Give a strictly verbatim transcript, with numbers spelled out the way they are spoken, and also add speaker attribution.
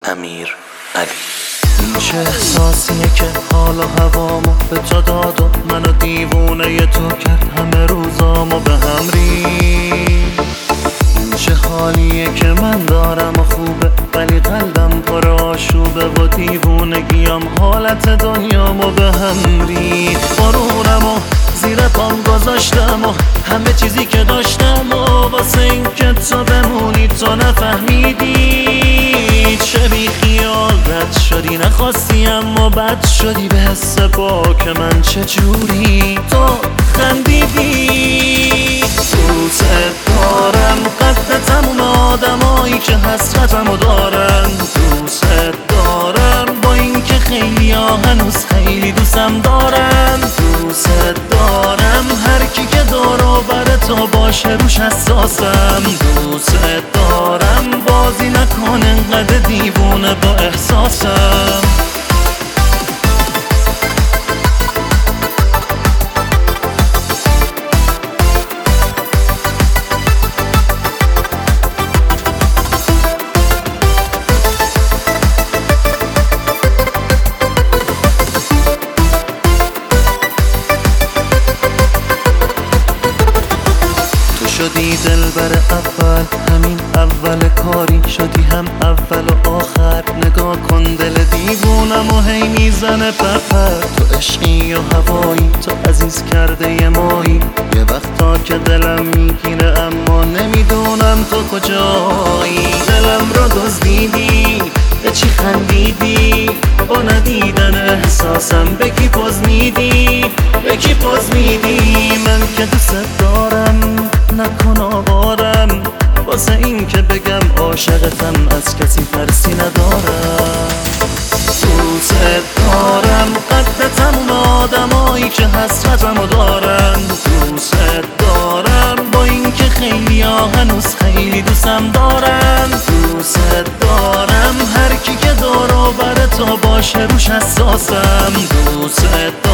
Speaker 1: امیر علی.
Speaker 2: این چه احساسیه که حال و هوامو به تو داد و منو دیوونه تو کرد، همه روزامو به هم ریخت. این چه حالیه که من دارم و خوبه ولی قلبم پر آشوبه و دیوونگیم حالت دنیامو به هم ریخت. غرورم و زیر پام گذاشتم و همه چیزی که داشتم و واسه این که تو بمونی تو نفهمیدی. چه بی خیال رد شدی، نخواستی اما بد شدی، به حس پاک من چجوری تو خندیدی. دوست دارم قد تموم آدمایی که حسرتمو دارن، دوست دارم با این که خیلی ها هنوز خیلی دوستم دارن، دوست دارم هر کی که دور و بر تو باشه روش حساسم، دوست دارم بازی نکن انقدر دیوونه با احساسم. شدی دلبر اول، همین اول کاری شدی هم اول و آخر. نگاه کن دل دیوونم و هی میزنه پرپر. تو عشقی و هوایی، تو عزیز کرده یه مایی. یه وقتا که دلم میگیره اما نمیدونم تو کجایی. دلم رو دزدیدی، به چی خندیدی؟ با ندیدن احساسم به کی پوز میدی؟ به کی پوز میدی؟ من که دوست دارم نکن آوارم، واسه این که بگم عاشقتم از کسی ترسی ندارم. دوست دارم قد تموم آدمایی که حسرتمو دارن، دوست دارم با این که خیلی ها هنوز خیلی دوستم دارن، دوست دارم هر کی که دور و بر تو باشه روش حساسم، دوست دارم